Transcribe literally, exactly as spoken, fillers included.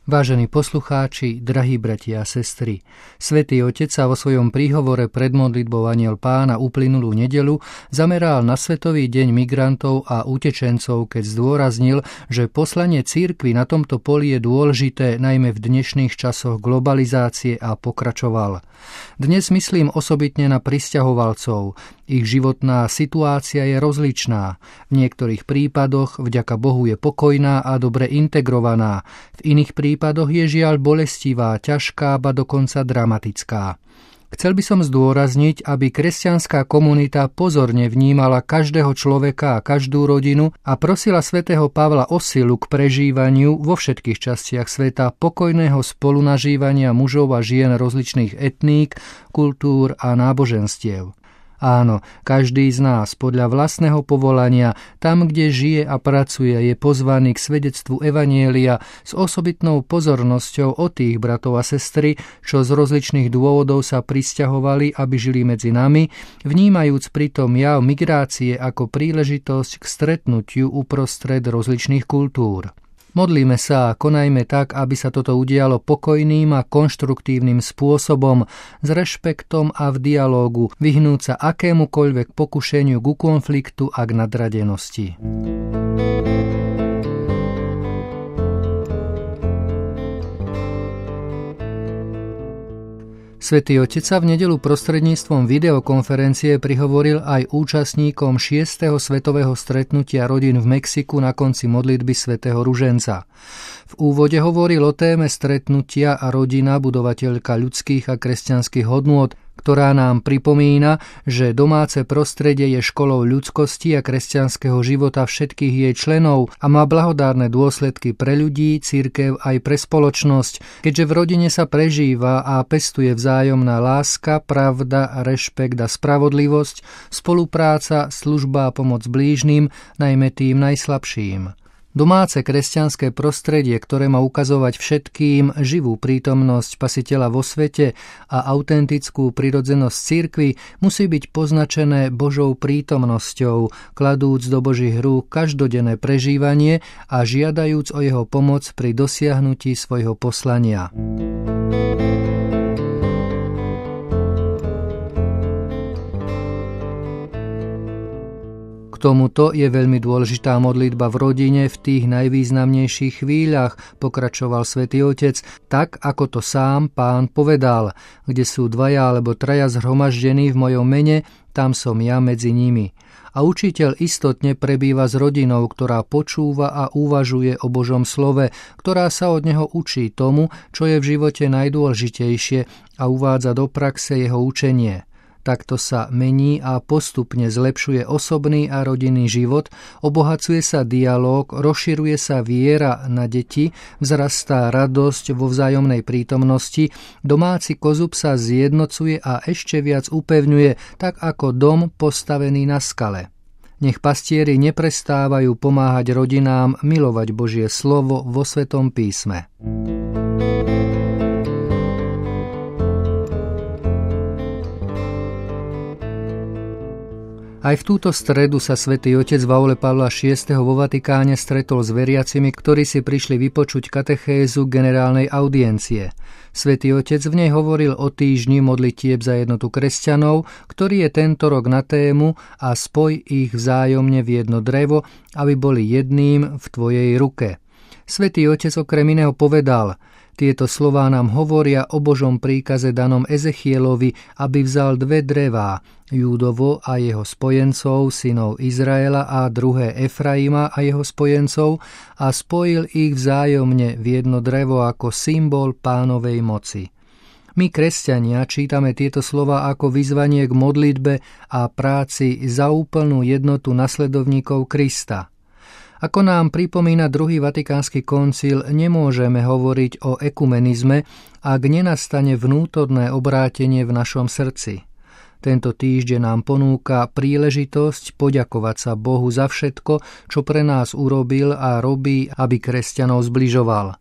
Vážení poslucháči, drahí bratia a sestry, Svätý Otec sa vo svojom príhovore pred modlitbou Anjel Pána uplynulú nedeľu zameral na Svetový deň migrantov a utečencov, keď zdôraznil, že poslanie cirkvi na tomto poli je dôležité najmä v dnešných časoch globalizácie a pokračoval. Dnes myslím osobitne na prisťahovalcov. Ich životná situácia je rozličná. V niektorých prípadoch vďaka Bohu je pokojná a dobre integrovaná. V iných prípadoch je žiaľ bolestivá, ťažká, ba dokonca dramatická. Chcel by som zdôrazniť, aby kresťanská komunita pozorne vnímala každého človeka a každú rodinu a prosila svätého Pavla o silu k prežívaniu vo všetkých častiach sveta pokojného spolunažívania mužov a žien rozličných etník, kultúr a náboženstiev. Áno, každý z nás podľa vlastného povolania, tam, kde žije a pracuje, je pozvaný k svedectvu evanjelia s osobitnou pozornosťou o tých bratov a sestry, čo z rozličných dôvodov sa prisťahovali, aby žili medzi nami, vnímajúc pritom jav migrácie ako príležitosť k stretnutiu uprostred rozličných kultúr. Modlíme sa a konajme tak, aby sa toto udialo pokojným a konštruktívnym spôsobom, s rešpektom a v dialógu, vyhnúť sa akémukoľvek pokušeniu ku konfliktu a k nadradenosti. Svätý Otec sa v nedeľu prostredníctvom videokonferencie prihovoril aj účastníkom šiesteho svetového stretnutia rodín v Mexiku na konci modlitby svätého Ruženca. V úvode hovoril o téme stretnutia a rodina, budovateľka ľudských a kresťanských hodnôt, ktorá nám pripomína, že domáce prostredie je školou ľudskosti a kresťanského života všetkých jej členov a má blahodárne dôsledky pre ľudí, cirkev aj pre spoločnosť, keďže v rodine sa prežíva a pestuje vzájomná láska, pravda, rešpekt a spravodlivosť, spolupráca, služba a pomoc blížnym, najmä tým najslabším. Domáce kresťanské prostredie, ktoré má ukazovať všetkým živú prítomnosť Spasiteľa vo svete a autentickú prirodzenosť cirkvi, musí byť poznačené Božou prítomnosťou, kladúc do Božích rúk každodenné prežívanie a žiadajúc o jeho pomoc pri dosiahnutí svojho poslania. K tomuto je veľmi dôležitá modlitba v rodine v tých najvýznamnejších chvíľach, pokračoval Svätý Otec, tak ako to sám Pán povedal, kde sú dvaja alebo traja zhromaždení v mojom mene, tam som ja medzi nimi. A učiteľ istotne prebýva s rodinou, ktorá počúva a uvažuje o Božom slove, ktorá sa od neho učí tomu, čo je v živote najdôležitejšie a uvádza do praxe jeho učenie. Takto sa mení a postupne zlepšuje osobný a rodinný život, obohacuje sa dialóg, rozširuje sa viera na deti, vzrastá radosť vo vzájomnej prítomnosti, domáci kozub sa zjednocuje a ešte viac upevňuje, tak ako dom postavený na skale. Nech pastieri neprestávajú pomáhať rodinám milovať Božie slovo vo Svetom písme. Aj v túto stredu sa Svätý Otec v aule Pavla šiesteho vo Vatikáne stretol s veriacimi, ktorí si prišli vypočuť katechézu generálnej audiencie. Svätý Otec v nej hovoril o týždni modlitieb za jednotu kresťanov, ktorý je tento rok na tému a spoj ich vzájomne v jedno drevo, aby boli jedným v tvojej ruke. Svätý Otec okrem iného povedal: tieto slová nám hovoria o Božom príkaze danom Ezechielovi, aby vzal dve drevá, Júdovo a jeho spojencov, synov Izraela, a druhé Efraima a jeho spojencov, a spojil ich vzájomne v jedno drevo ako symbol Pánovej moci. My, kresťania, čítame tieto slová ako vyzvanie k modlitbe a práci za úplnú jednotu nasledovníkov Krista. Ako nám pripomína druhý Vatikánsky koncil, nemôžeme hovoriť o ekumenizme, ak nenastane vnútorné obrátenie v našom srdci. Tento týždeň nám ponúka príležitosť poďakovať sa Bohu za všetko, čo pre nás urobil a robí, aby kresťanov zbližoval.